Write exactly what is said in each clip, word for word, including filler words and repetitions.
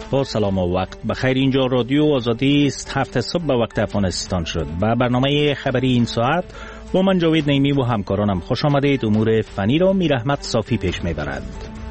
با سلام و وقت بخیر. اینجا رادیو آزادی است. هفت صبح به وقت افغانستان شد و برنامه خبری این ساعت با من جاوید نیمی و همکارانم خوش آمدید. امور فنی را میر احمد صافی پیش میبرد.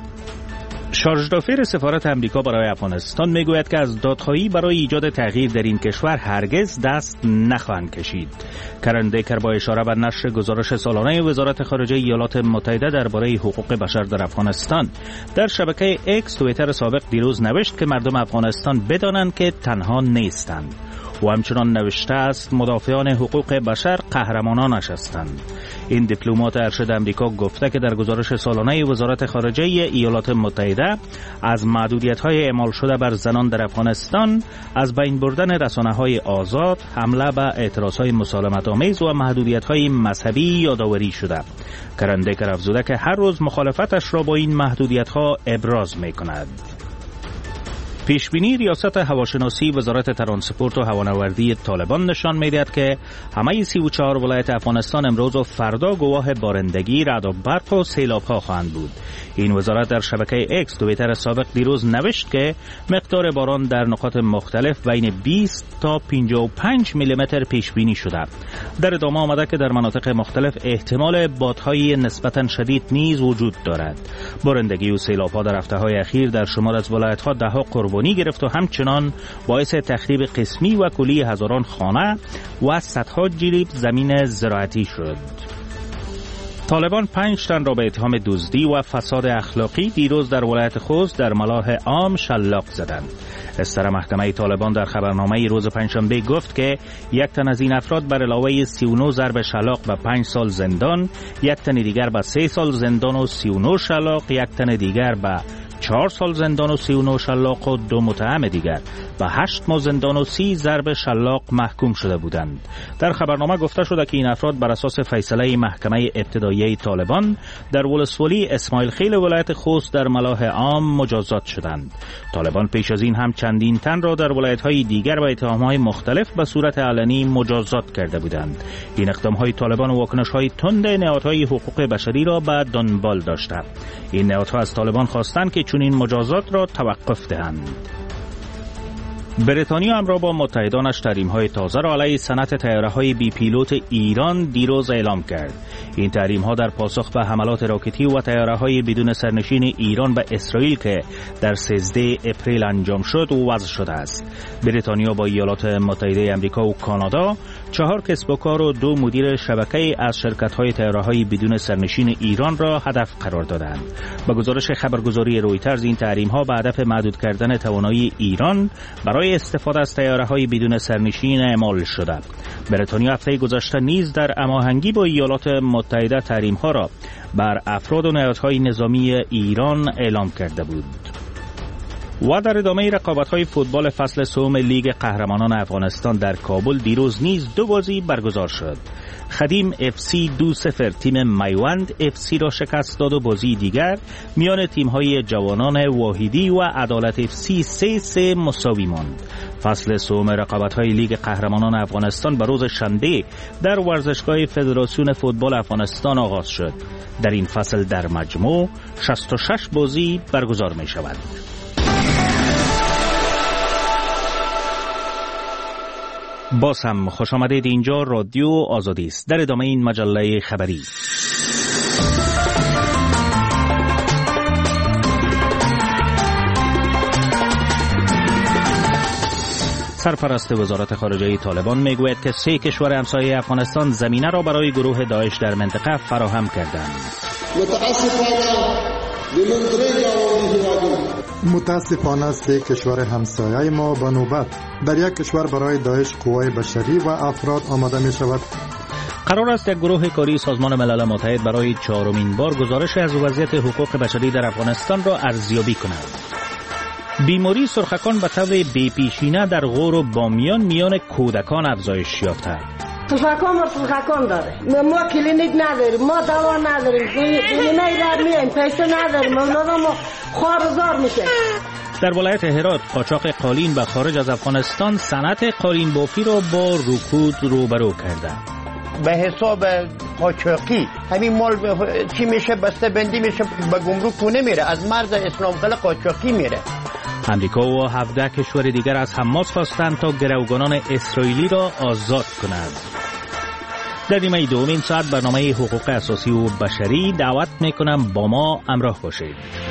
شارژ دافیر سفارت امریکا برای افغانستان میگوید که از دادخواهی برای ایجاد تغییر در این کشور هرگز دست نخواهند کشید. کرن دیکر با اشاره به نشر گزارش سالانه وزارت خارجه ایالات متحده درباره حقوق بشر در افغانستان در شبکه اکس توییتر سابق دیروز نوشت که مردم افغانستان بدانند که تنها نیستند و همچنان نوشته است مدافعان حقوق بشر قهرمانانش هستند. این دیپلمات ارشد امریکا گفته که در گزارش سالانه وزارت خارجه ایالات متحده از محدودیت‌های اعمال شده بر زنان در افغانستان، از بین بردن رسانه‌های آزاد، حمله به اعتراض‌های مسالمت‌آمیز و محدودیت‌های مذهبی یادآوری شده. کرن دیکر افزوده که هر روز مخالفتش را با این محدودیت‌ها ابراز می‌کند. پیشبینی ریاست هواشناسی وزارت ترانسپورت و هوانوردی طالبان نشان می‌دهد که همه سی و چهار ولایت افغانستان امروز و فردا گواه بارندگی، رعد و برق و سیلاب‌ها خواهند بود. این وزارت در شبکه اکس توییتر سابق دیروز نوشت که مقدار باران در نقاط مختلف بین بیست تا پنجاه و پنج میلیمتر پیش بینی شده. در ادامه آمده که در مناطق مختلف احتمال بادهای نسبتاً شدید نیز وجود دارد. بارندگی و سیلاب‌ها در هفته‌های اخیر در شمال از ولایت‌ها ده‌ها قربانی گرفت و همچنان باعث تخریب قسمی و کلی هزاران خانه و صدها جریب زمین زراعتی شد. طالبان پنج تن را به اتهام دزدی و فساد اخلاقی دیروز در ولایت خوست در ملاح عام شلاق زدند. استر محکمه طالبان در خبرنامه روز پنجشنبه گفت که یک تن از این افراد بر علاوه سی و نه ضرب شلاق و پنج سال زندان، یک تن دیگر به سه سال زندان و سی و نه شلاق، یک تن دیگر به چهار سال زندان و سی و نه شلاق و دو متهم دیگر و هشت ماه زندان و سی ضرب شلاق محکوم شده بودند. در خبرنامه گفته شده که این افراد بر اساس فیصله محکمه ابتدایی طالبان در ولسوالی اسماعیل خیل ولایت خوست در ملاح عام مجازات شدند. طالبان پیش از این هم چندین تن را در ولایت‌های دیگر با اتهام‌های مختلف به صورت علنی مجازات کرده بودند. این اقدام‌های طالبان و واکنش‌های تند نهادهای حقوق بشری را به دنبال داشته. این نهادها از طالبان خواستند که چون این مجازات را توقف دهند. بریتانیا همراه با متحدانش تحریم‌های تازه را علیه صنعت طیاره‌های بی پیلوت ایران دیروز اعلام کرد. این تحریم‌ها در پاسخ به حملات راکتی و طیاره‌های بدون سرنشین ایران به اسرائیل که در سیزده اپریل انجام شد وضع شده است. بریتانیا با ایالات متحده آمریکا و کانادا چهار کسب و کار و دو مدیر شبکه از شرکت‌های طیاره‌های بدون سرنشین ایران را هدف قرار دادند. با گزارش خبرگزاری رویترز این تحریم‌ها به هدف محدود کردن توانایی ایران برای استفاده از طیاره‌های بدون سرنشین اعمال شده. بریتانیا هفته گذشته نیز در هماهنگی با ایالات متحده تحریم‌ها را بر افراد و نهادهای نظامی ایران اعلام کرده بود. و در ادامه رقابت‌های فوتبال فصل سوم لیگ قهرمانان افغانستان در کابل دیروز نیز دو بازی برگزار شد. خدیم اف سی دو صفر تیم میوند اف سی را شکست داد و بازی دیگر میان تیم‌های جوانان واحدی و عدالت اف سی سه سه مساوی ماند. فصل سوم رقابت‌های لیگ قهرمانان افغانستان به روز شنبه در ورزشگاه فدراسیون فوتبال افغانستان آغاز شد. در این فصل در مجموع شصت و شش بازی برگزار می‌شود. باز هم خوش آمدید. اینجا رادیو آزادی است. در ادامه این مجله خبری سرپرست وزارت خارجه طالبان میگوید که سه کشور همسایه افغانستان زمینه را برای گروه داعش در منطقه فراهم کردند. متاسفانه سه کشور همسایه ما به نوبت در یک کشور برای داعش قوای بشری و افراد آماده می شود. قرار است یک گروه کاری سازمان ملل متحد برای چهارمین بار گزارش از وضعیت حقوق بشری در افغانستان را ارزیابی کند. بیماری سرخکان به طور بی‌پیشینه در غور و بامیان میان کودکان افزایش یافته. سرخکان و سرخکان داره. ما کلینیک نداریم، ما دوا نداریم، بیمه را میایم، پیسه نداریم، ما خوارزار میشه. در ولایت هرات قاچاق قالین به خارج از افغانستان صنعت قالین بافی را با رکود روبرو کرده. به حساب قاچاقی همین مال چی میشه، بسته بندی میشه، به گمرک تو نمیره، از مرز اسلام قلعه قاچاقی میره. امریکا و هفده کشور دیگر از حماس خواستند تا گروگانان اسرائیلی را آزاد کند. در نیمه دومین ساعت برنامه حقوق اساسی و بشری دعوت میکنم با ما همراه باشید.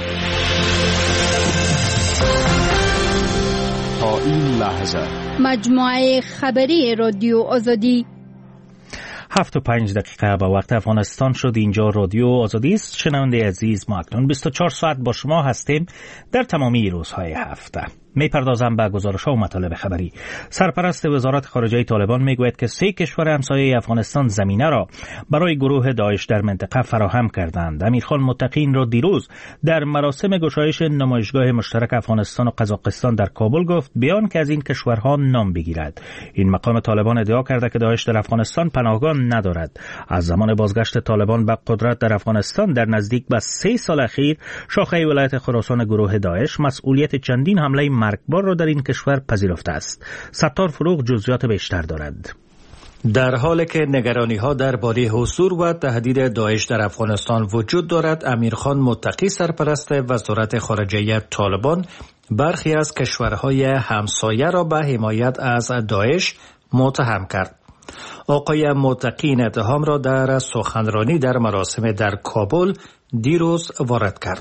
تا این لحظه مجموعه خبری رادیو آزادی هفت و پنج دقیقه به وقت افغانستان شد. اینجا رادیو آزادی است. شنونده عزیز، ما اکنون بیست و چهار ساعت با شما هستیم در تمامی روزهای هفته. می پردازم به گزارش‌ها و مطالب خبری. سرپرست وزارت خارجه طالبان میگوید که سه کشور همسایه افغانستان زمینه را برای گروه داعش در منطقه فراهم کردند. امیرخان متقی را دیروز در مراسم گشایش نمایشگاه مشترک افغانستان و قزاقستان در کابل گفت، بیان که از این کشورها نام بگیرد. این مقام طالبان ادعا کرده که داعش در افغانستان پناهگاه ندارد. از زمان بازگشت طالبان به قدرت در افغانستان در نزدیک به سه سال اخیر، شاخه ولایت خراسان گروه داعش مسئولیت چندین حمله مرگبار را در این کشور پذیرفته است. ستار فروغ جزئیات بیشتر دارد. در حالی که نگرانی‌ها درباره حضور و تهدید داعش در افغانستان وجود دارد، امیرخان متقی سرپرست وزارت خارجه طالبان برخی از کشورهای همسایه را به حمایت از داعش متهم کرد. آقای متقی این اتهام را در سخنرانی در مراسم در کابل دیروز وارد کرد.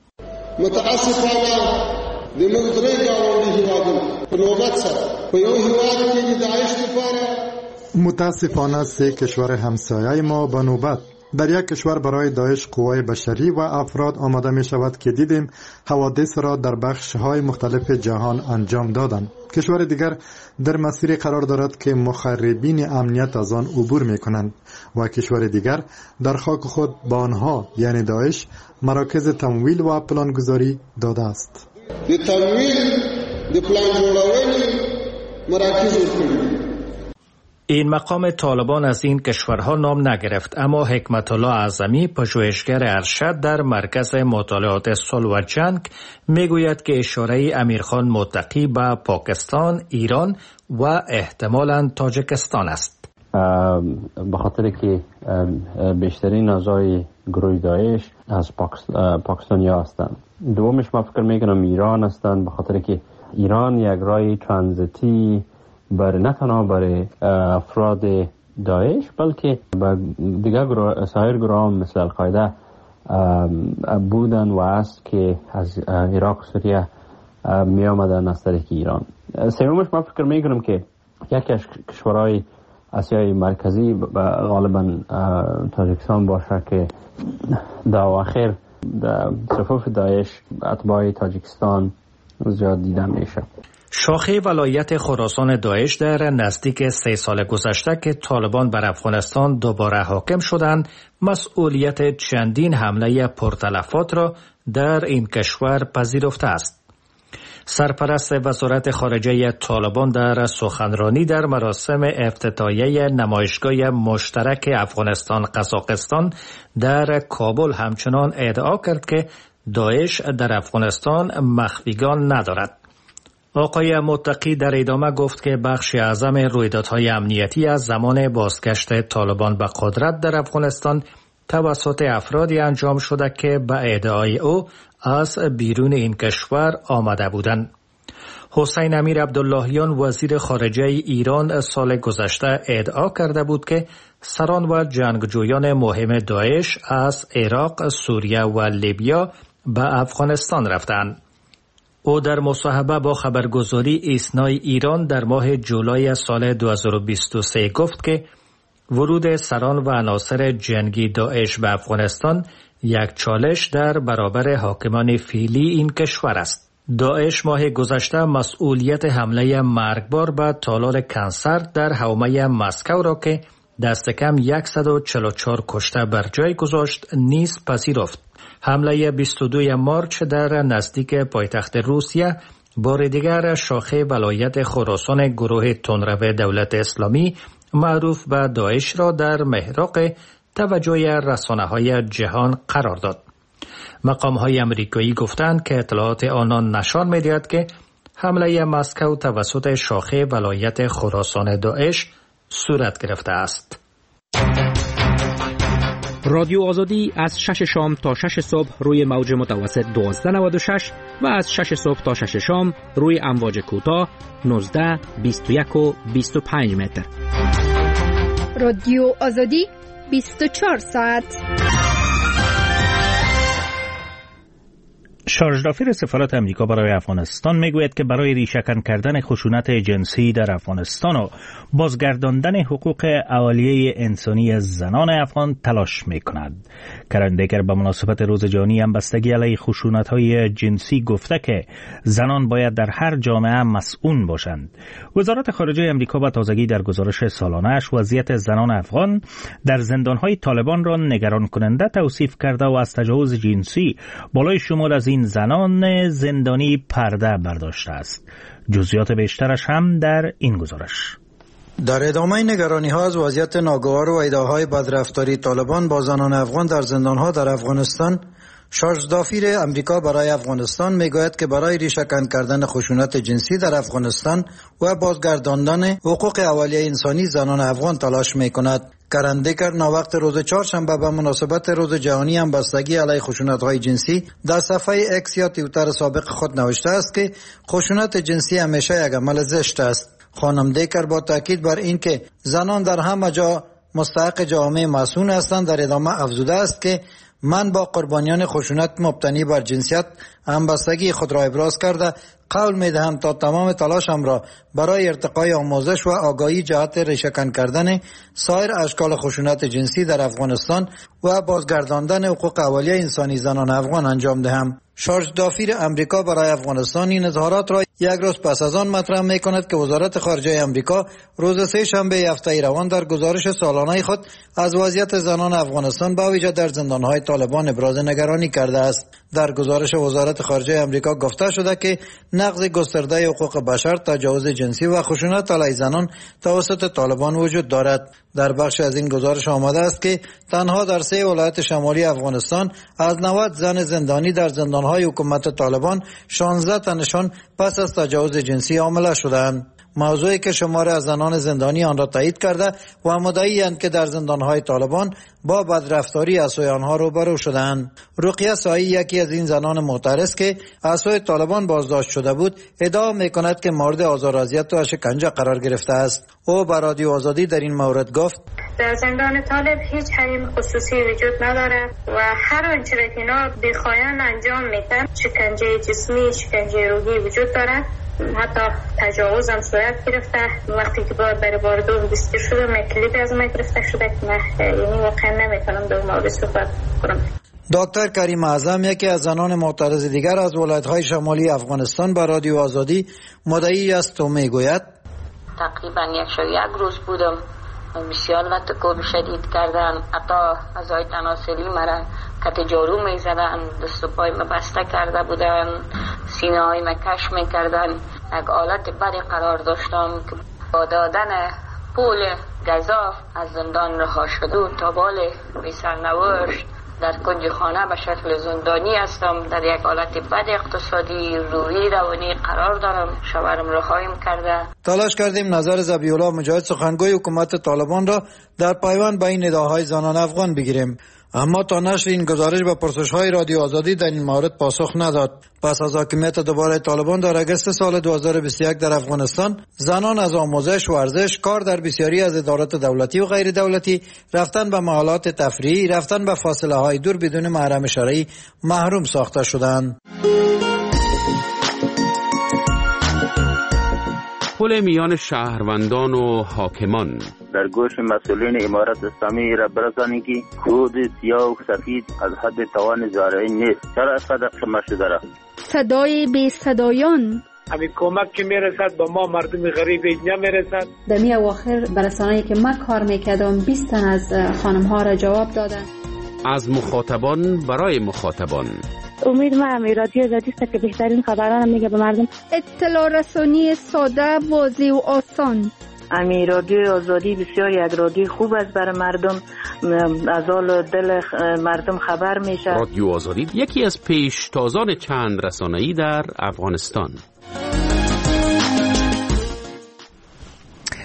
متاسفانه د موږ درې ګاونډي هیوادونه په نوبت سره په یو هیواد کې د داعش لپاره متاسفانه سه کشور همسایه ما به نوبت در یک کشور برای داعش قوای بشری و افراد آماده می شود که دیدیم حوادث را در بخش های مختلف جهان انجام دادند. کشور دیگر در مسیر قرار دارد که مخربین امنیت از آن عبور می کنند و کشور دیگر در خاک خود به آنها یعنی داعش مراکز تمویل و پلانگذاری داده است. د تمویل د پلان جوړونې مراکز ورکړي. این مقام طالبان از این کشورها نام نگرفت، اما حکمت الله اعظمی پژوهشگر ارشد در مرکز مطالعات صلح و جنگ میگوید که اشاره امیرخان متقی به پاکستان، ایران و احتمالاً تاجیکستان است. به خاطر که بیشترین اعضای گروه داعش از پاکستانی هستند. دومش ما فکر میکنم ایران هستند، به خاطر که ایران یک راه ترانزیتی برای نه تنها برای افراد داعش بلکه دیگر گروه سایر گروه هم مثل القاعده بودن و است که از عراق و سوریه می آمدن از طریق ایران. سومش ما فکر میکنم که یکی از کشورهای آسیای مرکزی غالبا تاجیکستان باشه که در اواخر در صفوف داعش اتباع تاجیکستان زیاد دیده میشه. شاخه ولایت خراسان داعش در نزدیک سه سال گذشته که طالبان بر افغانستان دوباره حاکم شدند، مسئولیت چندین حمله پرتلفات را در این کشور پذیرفته است. سرپرست وزارت خارجه طالبان در سخنرانی در مراسم افتتاحیه نمایشگاه مشترک افغانستان قزاقستان در کابل همچنان ادعا کرد که داعش در افغانستان مخفیگان ندارد. آقای متقی در ادامه گفت که بخش اعظم رویدادهای امنیتی از زمان بازگشت طالبان به قدرت در افغانستان توسط افرادی انجام شده که به ادعای او از بیرون این کشور آمده بودند. حسین امیر عبداللهیان وزیر خارجه ایران سال گذشته ادعا کرده بود که سران و جنگجویان مهم داعش از عراق، سوریه و لیبیا به افغانستان رفتند. او در مصاحبه با خبرگزاری ایسنای ایران در ماه جولای سال دو هزار و بیست و سه گفت که ورود سران و عناصر جنگی داعش به افغانستان یک چالش در برابر حاکمان فعلی این کشور است. داعش ماه گذشته مسئولیت حمله مرگبار به تالار کنسر در حومه مسکو را که دست کم صد و چهل و چهار کشته بر جای گذاشت نیز پذیرفت. حمله بیست و دوم مارچ در نزدیک پایتخت روسیه بار دیگر شاخه ولایت خراسان گروه تندرو دولت اسلامی معروف به داعش را در محراق توجه رسانه‌های جهان قرار داد. مقام‌های امریکایی گفتند که اطلاعات آنان نشان می‌دهد که حمله مسکو توسط شاخه ولایت خراسان داعش صورت گرفته است. رادیو آزادی از شش شام تا شش صبح روی موج متوسط دوازده نود و شش و از شش صبح تا شش شام روی امواج کوتاه نوزده، بیست و یک و بیست و پنج متر. رادیو آزادی بیست و چهار ساعت. شارژدافیر سفارت امریکا برای افغانستان میگوید که برای ریشه‌کن کردن خشونت جنسی در افغانستان و بازگرداندن حقوق اولیه انسانی زنان افغان تلاش میکند. کرن بیکر به مناسبت روز جهانی همبستگی علیه خشونت‌های جنسی گفته که زنان باید در هر جامعه مسئول باشند. وزارت خارجه امریکا با تازگی در گزارش سالانه‌اش وضعیت زنان افغان در زندان‌های طالبان را نگران کننده توصیف کرده و از تجاوز جنسی بالای شمار از این زنان زندانی پرده برداشته است. جزئیات بیشترش هم در این گزارش. در ادامه نگرانی ها از وضعیت ناگوار و ادعاهای بدرفتاری طالبان با زنان افغان در زندان ها در افغانستان، شارژدافیر امریکا برای افغانستان میگوید که برای ریشه‌کن کردن خشونت جنسی در افغانستان و بازگرداندن حقوق اولیه انسانی زنان افغان تلاش میکند. کرن بیکر ناوقت روز چهارشنبه به مناسبت روز جهانی همبستگی علیه خشونت‌های جنسی در صفحه اکس یا توییتر سابق خود نوشته است که خشونت جنسی همیشه یک عمل زشت است. خانم بیکر با تاکید بر این که زنان در همه جا مستحق جامعه مسئول هستند در ادامه افزوده است که من با قربانیان خشونت مبتنی بر جنسیت همبستگی خود را ابراز کرده قول می‌دهم تا تمام تلاشم را برای ارتقای آموزش و آگاهی جهت ریشه‌کن کردن سایر اشکال خشونت جنسی در افغانستان و بازگرداندن حقوق اولیه انسانی زنان افغان انجام دهم. شارژدافیر امریکا برای افغانستان این اظهارات را یک روز پس از آن مطرح می‌کند که وزارت خارجه امریکا روز سه شنبه هفته روان در گزارش سالانه خود از وضعیت زنان افغانستان با ویژه در زندان‌های طالبان ابراز نگرانی کرده است. در گزارش وزارت خارجه امریکا گفته شده که نقض گسترده حقوق بشر، تجاوز جنسی و خشونت علیه زنان توسط طالبان وجود دارد. در بخش از این گزارش آمده است که تنها در سه ولایت شمالی افغانستان از نود زن زندانی در زندان‌های حکومت طالبان شانزده تنشان پس از تجاوز جنسی حامله شدند. موضوعی که شمار از زنان زندانی آن را تایید کرده و مدعی‌اند که در زندان‌های طالبان با بدرفتاری از سوی آنها روبرو شدند. رقیه سایی یکی از این زنان معترض که از سوی طالبان بازداشت شده بود ادعا می‌کند که مورد آزار و اذیت و شکنجه قرار گرفته است. او به رادیو آزادی در این مورد گفت: در زندان طالب هیچ حریم خصوصی وجود ندارد و هر آنچه را که اینا بخواهند انجام میدن. شکنجه جسمی، شکنجه روحی وجود دارد، حتی تجاوز هم صورت گرفته. وقتی که بار برای بار دوم دستگیر شدم کلیپ از من گرفته شده که من یعنی واقعا نمیتونم در مورد صحبت کنم. دکتر کریم اعظم یکی از زنان معترض دیگر از ولایت‌های شمالی افغانستان به رادیو آزادی مدعی است و میگوید: تقریبا یک شو یک روز بودم، بسیار لطکوب شدید کردن، حتی اعضای تناسلی مرا کت جارو می زدن، دست و پای بسته کرده بودن، سینه های ما کش می کردن. یک حالت بدی قرار داشتم که با دادن پول گزاف از زندان رها شده و تا بال بی سرنوشت در کنج خانه به شکل زندانی هستم. در یک حالت بد اقتصادی، روحی، روانی قرار دارم. شوهرم رهایم کرده. تلاش کردیم نظر ذبیح الله مجاهد سخنگوی حکومت طالبان را در پیوند با این نداهای زنان افغان بگیریم، اما تا نشر این گزارش به پرسش‌های رادیو آزادی در این مورد پاسخ نداد. پس از حاکمیت دوباره طالبان در اگست سال دو هزار و بیست و یک در افغانستان، زنان از آموزش، ورزش، کار در بسیاری از ادارات دولتی و غیر دولتی، رفتن به محلات تفریحی، رفتن به فاصله های دور بدون محرم شرعی محروم ساخته شدند. پل میان شهروندان و حاکمان. در گوش مسئولین امارت اسلامی را برسانید که کود سیاه و سفید از حد توان زارعی نیست. چرا اصلا شما شده را؟ صدای بی صدایان. همین کمک که میرسد با ما مردم غریب نمیرسد. در می اواخر برسانه‌ای که من کار میکردم بیست تن از خانم ها را جواب دادن. از مخاطبان برای مخاطبان. امید ما رادیو آزادی است که بهترین خبران میگه به مردم. اطلاع رسانی ساده، واضح و آسان. امی رادیو آزادی بسیار یک رادیو خوب است برای مردم، از حال دل مردم خبر میشه. رادیو آزادی یکی از پیشتازان چند رسانه‌ای در افغانستان.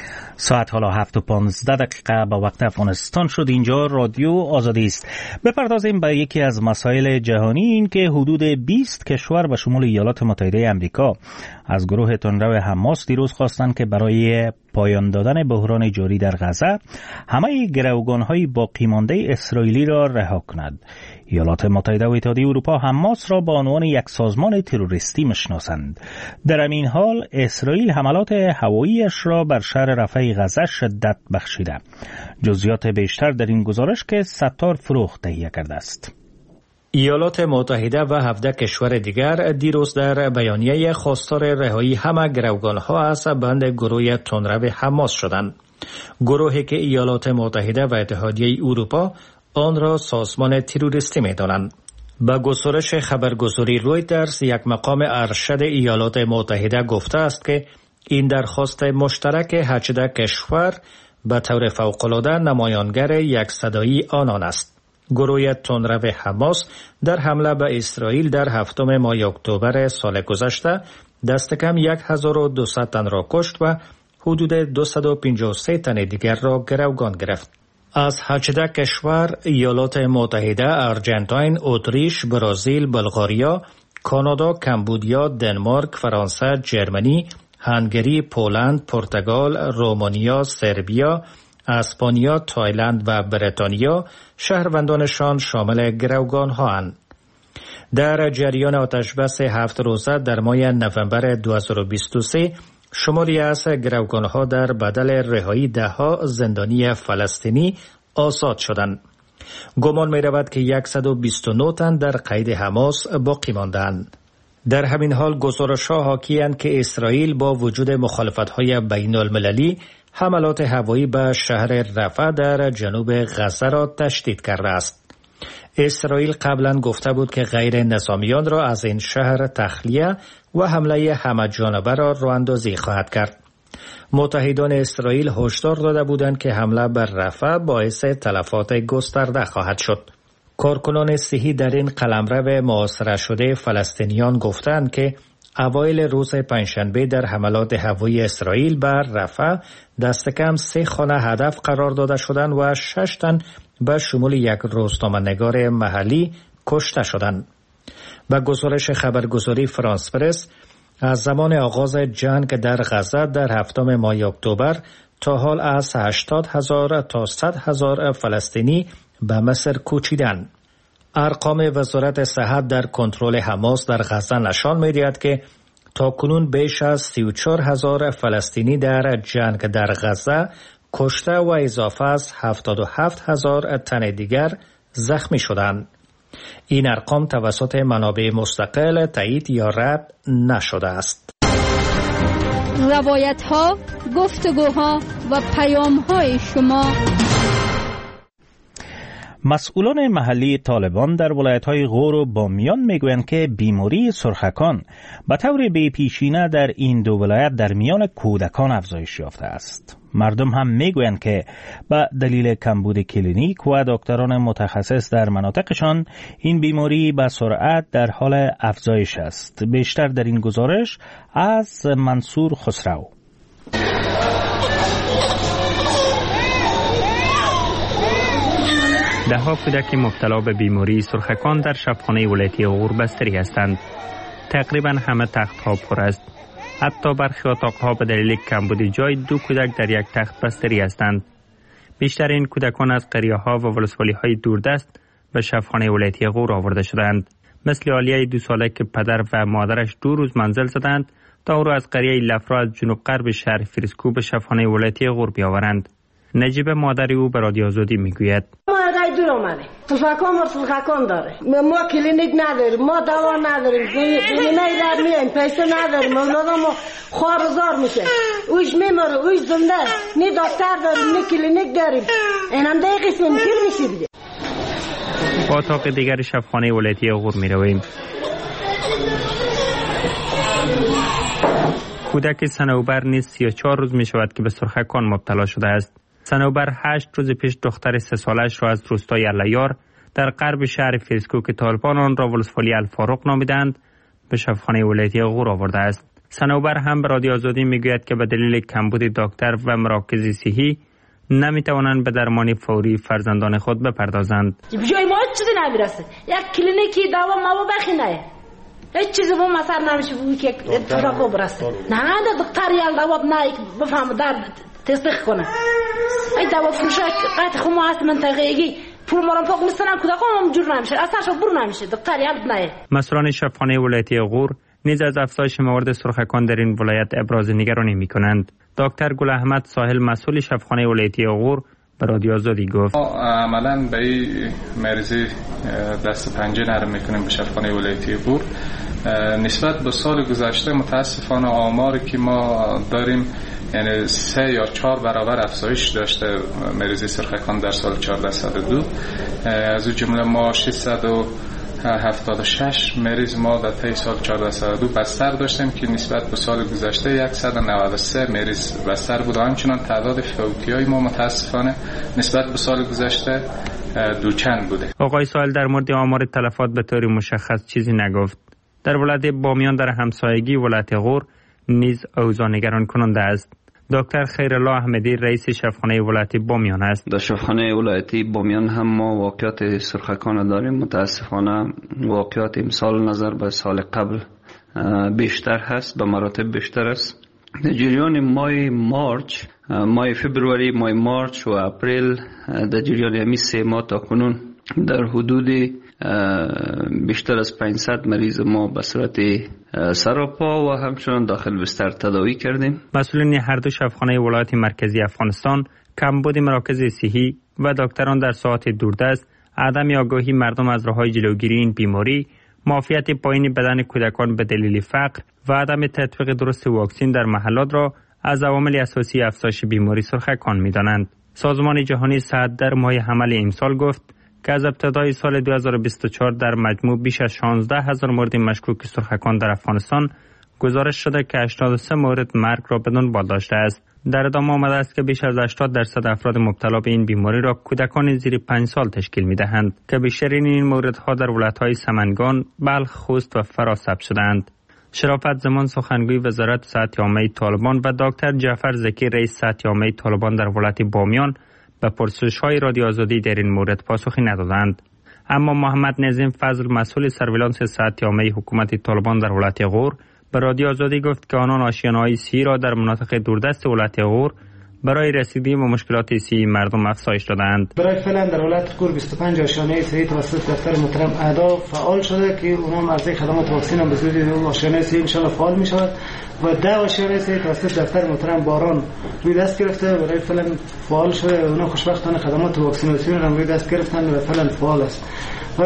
ساعت حالا هفت و پانزده دقیقه به وقت افغانستان شد. اینجا رادیو آزادی است. بپردازیم به یکی از مسائل جهانی، این که حدود بیست کشور به شمول ایالات متحده آمریکا از گروه تندرو حماس دیروز خواستند که برای پایان دادن بحران جاری در غزه همه گروگان‌های باقی مانده اسرائیلی را رها کند. ایالات متحده و اتحادیه اروپا حماس را به عنوان یک سازمان تروریستی میشناسند. در این حال اسرائیل حملات هواییش را بر شهر رفح غزه شدت بخشیده. جزئیات بیشتر در این گزارش که ستار فروخت تهیه کرده است. ایالات متحده و هفده کشور دیگر دیروز در بیانیه خواستار رهایی همه گروگان‌ها از بند گروه تندرو حماس شدند. گروهی که ایالات متحده و اتحادیه اروپا آن را سازمان تروریستی می‌دانند. با گزارش خبرگزاری رویترز، یک مقام ارشد ایالات متحده گفته است که این درخواست مشترک هجده کشور به طور فوق‌العاده نمایانگر یک صدایی آنان است. گروه تندرو حماس در حمله به اسرائیل در هفتم ماه اکتبر سال گذشته دست کم هزار و دویست تن را کشت و حدود دویست و پنجاه و سه تن دیگر را گروگان گرفت. از هجده کشور ایالات متحده، آرژانتین، اتریش، برزیل، بلغاریا، کانادا، کمبودیا، دنمارک، فرانسه، جرمنی، هنگری، پولند، پرتغال، رومانیا، سربیا، اسپانیا، تایلند و بریتانیا شهروندانشان شامل گروگان‌ها اند. در جریان آتشبس هفت روزه در ماه نوامبر دو هزار و بیست و سه شماری از گروگان‌ها در بدل رهایی ده‌ها زندانی فلسطینی آزاد شدند. گمان می‌رود که صد و بیست و نه تن در قید حماس باقی ماندند. در همین حال گزارش‌ها حاکی‌اند که اسرائیل با وجود مخالفت‌های بین‌المللی حملات هوایی به شهر رفح در جنوب غزه را تشدید کرده است. اسرائیل قبلا گفته بود که غیر نظامیان را از این شهر تخلیه و حمله همه جانبه را راه‌اندازی خواهد کرد. متحدان اسرائیل هشدار داده بودند که حمله بر رفح باعث تلفات گسترده خواهد شد. کارکنان صحی در این قلمرو محاصره شده فلسطینیان گفتند که اوایل روز پنجشنبه در حملات هوایی اسرائیل بر رفح دست کم سه خانه هدف قرار داده شدند و شش تن به شمول یک روزنامه‌نگار محلی کشته شدند. به گزارش خبرگزاری فرانس پرس، از زمان آغاز جنگ در غزه در هفتم ماه اکتبر تا حال از هشتاد هزار تا صد هزار فلسطینی به مصر کوچیدند. ارقام وزارت صحت در کنترل حماس در غزه نشان می‌دهد که تا کنون بیش از سی و چهار هزار فلسطینی در جنگ در غزه کشته و اضافه از هفتاد و هفت هزار تن دیگر زخمی شدند. این ارقام توسط منابع مستقل تایید یا رد نشده است. روایت‌ها، گفتگوها و پیام‌های شما. مسئولان محلی طالبان در ولایت‌های غور و بامیان میگویند که بیماری سرخکان به طور بی‌پیشینه در این دو ولایت در میان کودکان افزایش یافته است. مردم هم میگویند که به دلیل کمبود کلینیک و دکتران متخصص در مناطقشان این بیماری به سرعت در حال افزایش است. بیشتر در این گزارش از منصور خسرو. ده ها کودک مبتلا به بیماری سرخکان در شبخانه ولایتی غور بستری هستند. تقریبا همه تخت‌ها پر است. حتی برخی اتاق‌ها به دلیل کمبود جای دو کودک در یک تخت بستری هستند. بیشتر این کودکان از قریه‌ها و ولسوالی‌های دوردست به شبخانه ولایتی غور آورده شدند. مثل عالیه دو ساله که پدر و مادرش دو روز منزل زدند تا او را از قریه لفرا از جنوب غرب شهر فریسکو به شبخانه ولایتی غور بیاورند. نجیب مادری او به رادیو آزادی میگوید: مادر دور اومده سرخکان و سرخکان داره، ما کلینیک نداریم، ما دوا نداریم، بیمه در میایم، پیسه نداریم، اولادم خوارزار میشه، اوش میماره، اوش زنده، نی دکتر داریم، نی کلینیک داریم. این هم دیگه قسم پیر میشه دیگه. با اتاق دیگر شبخانه ولایتی غور میرویم. کودک صنوبر نیز سی و چهار روز می شود که به سرخکان مبتلا شده است. صنوبر هشت روز پیش دختر سه سالش را از روستای الیار در غرب شهر فریسکو که طالبان آن را ولسوالی الفاروق نامیدند به شبخانه ولایتی غور آورده است. صنوبر هم به رادیو آزادی میگوید که به دلیل کمبود دکتر و مراکز صحی نمیتوانند به درمان فوری فرزندان خود بپردازند. جای ما هیچ چیزی نمیرسه. یک کلینیکی دوا ما بخینه. هیچ چیزی ما مثلا نمیشه بگی که اتفاق برسه. نه نه دکتر یا دوا نه بفهم درد تصدیق کنه. ای دوا فروش قطع خو ما هست منطقه‌ای پول ما رو فوق میستنن کودکان هم جور نمیشه. اصلا برو نمیشه. دکتر یا نه. مسئولان شفاخانه ولایتی غور نیز از افزایش موارد سرخکان در این ولایت ابراز نگرانی می‌کنند. دکتر گل احمد ساحل مسئول شفاخانه ولایتی غور به رادیو آزادی گفت عملاً به این مریضی دست پنجه نرم می‌کنیم به شفاخانه ولایتی غور. نسبت به سال گذشته متاسفانه آماری که ما داریم یعنی سه یا چهار برابر افزایش داشته مریضی سرخکان در سال چهارده صد و دو. از اون جمله ما ششصد و هفتاد و شش مریض ما در طی سال چهارده صد و دو بستر داشتیم که نسبت به سال گذشته صد و نود و سه مریض بستر بود. همچنان تعداد فوتی‌های ما متاسفانه نسبت به سال گذشته دوچند بوده. آقای ساحل در مورد آمار تلفات به طور مشخص چیزی نگفت. در ولایت بامیان در همسایگی ولایت غور نیز اوضاع نگران کننده است. دکتر خیرالله احمدی رئیس شفاخانه ولایتی بامیان است. در شفاخانه ولایتی بامیان هم ما واقعیت سرخکان داریم. متاسفانه واقعیت امسال نظر به سال قبل بیشتر هست، به مراتب بیشتر است. در جریان ماه مارچ، ماه فبروری، ماه مارچ و اپریل، در جریان همین سه ماه تا کنون در حدود بیشتر از پانصد مریض ما به صورت سراپا و همچنان داخل بستر تداوی کردیم. مسئولین هر دو شفاخانه ولایت مرکزی افغانستان کمبود مراکز صحی و دکتران در ساعات دوردست، عدم آگاهی مردم از راه‌های جلوگیری این بیماری، معافیت پایین بدن کودکان به دلیل فقر و عدم تطبیق درست واکسن در محلات را از عوامل اساسی افزایش بیماری سرخکان می‌دانند. سازمان جهانی صحت در ماه حمل امسال گفت که از ابتدای سال دو هزار و بیست و چهار در مجموع بیش از شانزده هزار مورد مشکوک سرخکان در افغانستان گزارش شده که هشتاد و سه مورد مرگ را بدون بال داشته است. در ادامه آمده است که بیش از هشتاد درصد افراد مبتلا به این بیماری را کودکان زیر پنج سال تشکیل می‌دهند که بیشترین این موردها در ولایت‌های سمنگان، بلخ، خوست و فرا ثبت شده‌اند. شرافت زمان سخنگوی وزارت صحت عامه طالبان و دکتر جعفر زکی رئیس صحت عامه طالبان در ولایت بامیان به پرسش‌های رادیو آزادی در این مورد پاسخی ندادند. اما محمد نظیم فضل مسئول سرویلانس صحت عامه حکومت طالبان در ولایت غور به رادیو آزادی گفت که آنان آشیانه‌های صحی را در مناطق دوردست ولایت غور برای رسیدگی به مشکلات صحی مردم افزایش دادند. برای فعلا در ولایت غور بیست و پنج آشیانه صحی توسط دفتر محترم اعضا فعال شده که اونم از خدمات واکسن هم به زودی آشیانه صحی ان شاء الله فعال می شود و ده آشیانه صحی توسط دفتر محترم باران روی دست گرفته برای فعلا فعال شده. اونها خوشبختانه خدمات واکسیناسیون هم روی دست گرفتن و فعلا فعال است. و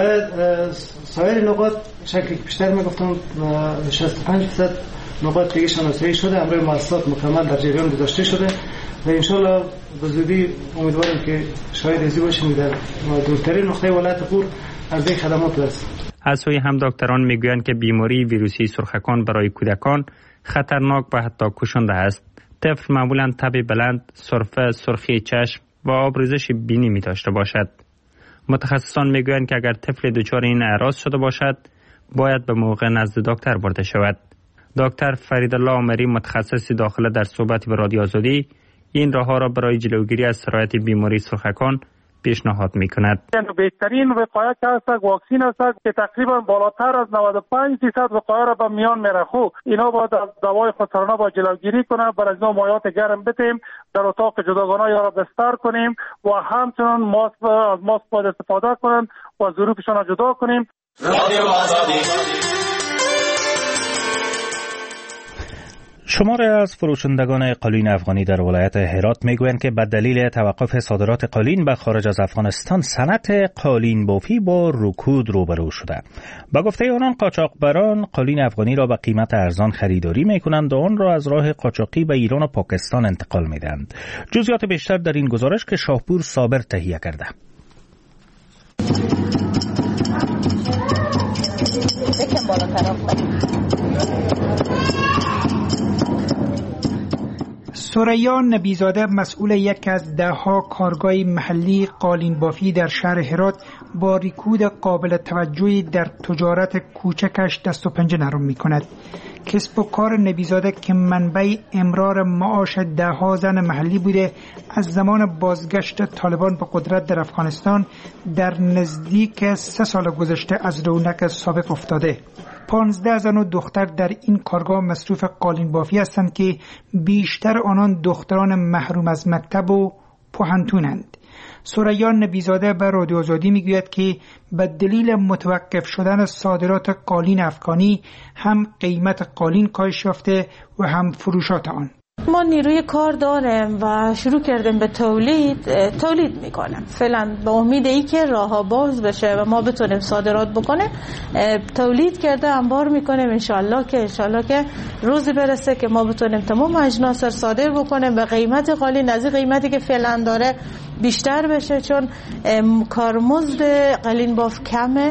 سایر نقاط شکلی که بیشتر میگفتم شصت و پنج درصد نقاط دیگه شناسایی شده، امروز مؤسسات مکمل در جریان گذاشته شده و انشالله به زودی امیدوارم که شاید ازی باشیم در دورترین نقطه ولایت غور از این خدمات برسیم. از سوی هم دکتران میگویند که بیماری ویروسی سرخکان برای کودکان خطرناک و حتی کشنده است. طفل معمولا تب بلند، سرفه، سرخی چشم و آبریزش بینی می داشته باشد. متخصصان میگویند که اگر طفل دچار این اعراض شده باشد باید به موقع نزد دکتر برده شود. دکتر فریدالله عمری متخصص داخله در صحبتی به رادیو آزادی این راه‌ها را برای جلوگیری از سرایت بیماری سرخکان پیشنهاد می‌کند. بهترین وقایه که هست واکسن است که تقریبا بالاتر از نود و پنج درصد وقایه را به میان میرخو. اینا باید از دوای خودسرانه با جلوگیری کنند، برای از نوع مایعات گرم بتیم، در اتاق جداگانه یا را بستر کنیم و همچنان ماسک از ماسک باید استفاده کنند و ظروفشان را جدا کنیم. رادیو آزادی. شماری از فروشندگان قالین افغانی در ولایت هرات میگویند که به دلیل توقف صادرات قالین به خارج از افغانستان صنعت قالین بافی با رکود روبرو شده. با گفته آنان قاچاقبران قالین افغانی را به قیمت ارزان خریداری میکنند و آن را از راه قاچاقی به ایران و پاکستان انتقال میدهند. جزئیات بیشتر در این گزارش که شاهپور صابر تهیه کرده. ثریا نبیزاده مسئول یک از ده ها کارگاه محلی قالین بافی در شهر هرات با رکود قابل توجهی در تجارت کوچکش دست و پنجه نرم می کند. کسب و کار نبیزاده که منبع امرار معاش دهها زن محلی بوده، از زمان بازگشت طالبان به قدرت در افغانستان در نزدیک سه سال گذشته از رونق سابق افتاده. پانزده زن و دختر در این کارگاه مصروف قالین بافی هستند که بیشتر آنان دختران محروم از مکتب و پوهنتونند. ثریا نبیزاده به رادیو آزادی میگوید که به دلیل متوقف شدن صادرات قالین افغانی هم قیمت قالین کاهش یافته و هم فروشات آن. ما نیروی کار داریم و شروع کردیم به تولید تولید میکنیم. فعلا به امید ای که راه‌ها باز بشه و ما بتونیم صادرات بکنیم، تولید کرده انبار میکنیم. انشالله که انشالله که روزی برسه که ما بتونیم تمام اجناس رو صادر بکنیم به قیمت قالین از قیمتی که فعلا داره بیشتر بشه، چون کارمزد قالین باف کمه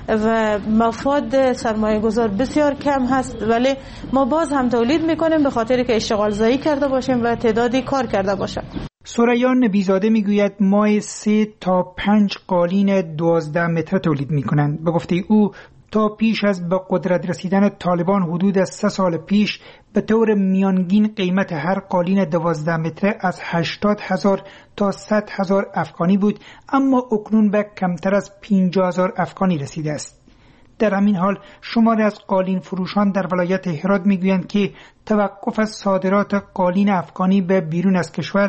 و مفاد سرمایه گذار بسیار کم هست، ولی ما باز هم تولید میکنیم به خاطر که اشتغال زایی کرده باشیم و تعدادی کار کرده باشیم. ثریا نبیزاده میگوید ماه سه تا پنج قالین دوازده متر تولید میکنند. به گفته او تا پیش از به قدرت رسیدن طالبان حدود از سه سال پیش به طور میانگین قیمت هر قالین دوازده متره از هشتاد هزار تا صد هزار افغانی بود، اما اکنون به کمتر از پنجاه هزار افغانی رسیده است. در همین حال شماری از قالین فروشان در ولایت هرات میگویند که توقف از صادرات قالین افغانی به بیرون از کشور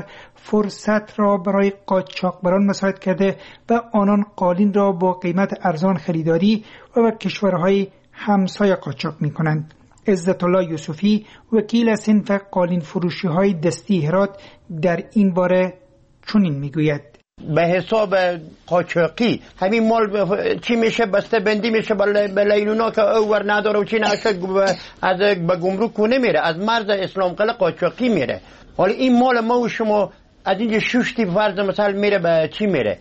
فرصت را برای قاچاقبران مساعد کرده و آنان قالین را با قیمت ارزان خریداری و به کشورهای همسایه قاچاق میکنند. عزت الله یوسفی وکیل صنف قالین فروشی های دستی هرات در این باره چنین میگوید: به حساب قاچاقی همین مال چی میشه؟ بسته بندی میشه به لیلونا که اوور نداره و چی نشه از به گمرک کنه میره، از مرز اسلام قلعه قاچاقی میره. حالا این مال ما و شما از اینجا ششتی فرض مثلا میره به چی میره؟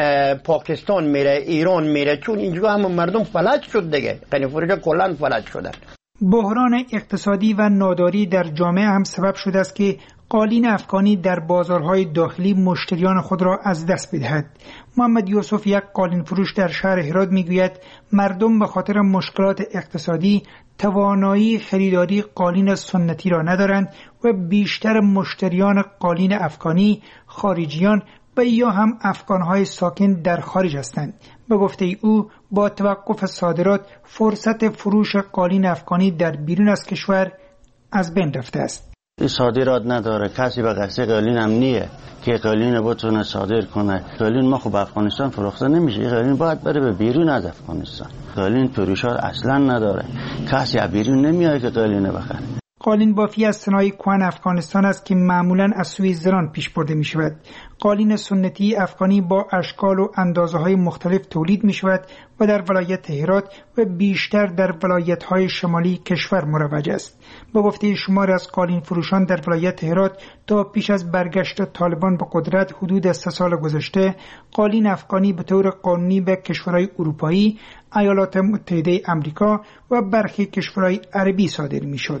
پاکستان میره، ایران میره، چون اینجا هم مردم فلج شد دیگه، قالین فروشا کلا فلج شدن. بحران اقتصادی و ناداری در جامعه هم سبب شده است که قالین افغانی در بازارهای داخلی مشتریان خود را از دست بدهد. محمد یوسف، یک قالین فروش در شهر هرات، میگوید مردم به خاطر مشکلات اقتصادی توانایی خریداری قالین سنتی را ندارند و بیشتر مشتریان قالین افغانی خارجیان و یا هم افغانهای ساکن در خارج هستند. به گفته او با توقف صادرات فرصت فروش قالین افغانی در بیرون از کشور از بین رفته است. صادرات نداره، کسی به قصد قالین هم نیه که قالین بتونه صادر کنه. قالین ما خب افغانستان فروخته نمیشه، قالین باید بره به بیرون از افغانستان. قالین فروشات اصلا نداره، کسی از بیرون نمیاد که قالین بخره. قالین بافی از صنایع کهن افغانستان است که معمولاً از سوی زنان پیش برده می شود. قالین سنتی افغانی با اشکال و اندازه های مختلف تولید می شود و در ولایت هرات و بیشتر در ولایت های شمالی کشور مروج است. به گفته شمار از قالین فروشان در ولایت هرات تا پیش از برگشت طالبان به قدرت حدود سه سال گذشته قالین افغانی به طور قانونی به کشورهای اروپایی، ایالات متحده آمریکا و برخی کشورهای عربی صادر می شد.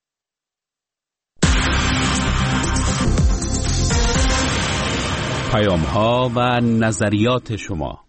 پیام ها و نظریات شما.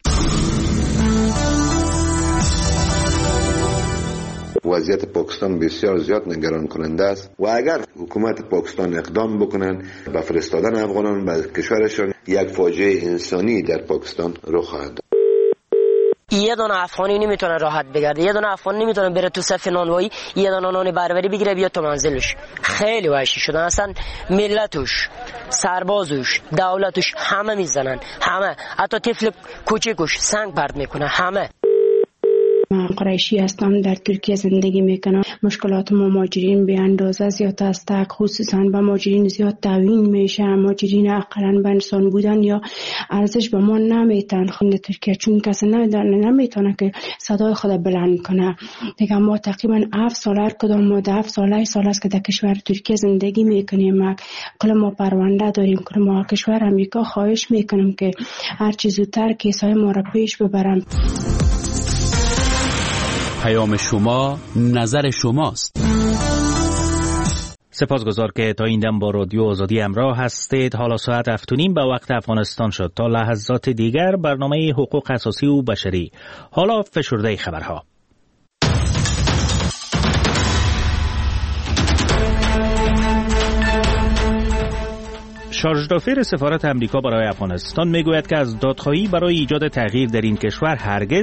وضعیت پاکستان بسیار زیاد نگران کننده است و اگر حکومت پاکستان اقدام بکنن به فرستادن افغانان به کشورشان، یک فاجعه انسانی در پاکستان رخ خواهد داد. یه دونه افغانی نمیتونه راحت بگرده، یه دونه افغانی نمیتونه بره تو صف نانوایی یه دونه نان بربری بگیره بیاد تو منزلش. خیلی وحشی شدن اصلا، ملتش، سربازش، دولتش همه میزنن، همه، حتی طفل کوچیکش سنگ پرت میکنه، همه. من قریشی هستم، در ترکیه زندگی میکنم. مشکلات ما مهاجرین به اندازه زیاد است، خصوصا به مهاجرین زیاد تعیین میشه. مهاجرین اقلا به انسان بودن یا ارزش به ما نمیتن خود ترکیه، چون کسی نمیتونه که صدای خود بلند کنه دیگه. ما تقریبا هفت سال هر کدام ما ده هفت سال سال است که در کشور ترکیه زندگی میکنیم. کل ما پرونده داریم، کل ما کشور امریکا خواهش میکنم که هر چیز زودتر کیسای ما را پیش ببرم. پیام شما، نظر شماست. سپاسگزار که تا این دم با رادیو آزادی همراه هستید. حالا ساعت هفت و نیم به وقت افغانستان شد. تا لحظات دیگر برنامه حقوق اساسی و بشری. حالا فشرده خبرها. شارژ دافیر سفارت امریکا برای افغانستان میگوید که از دادخواهی برای ایجاد تغییر در این کشور هرگز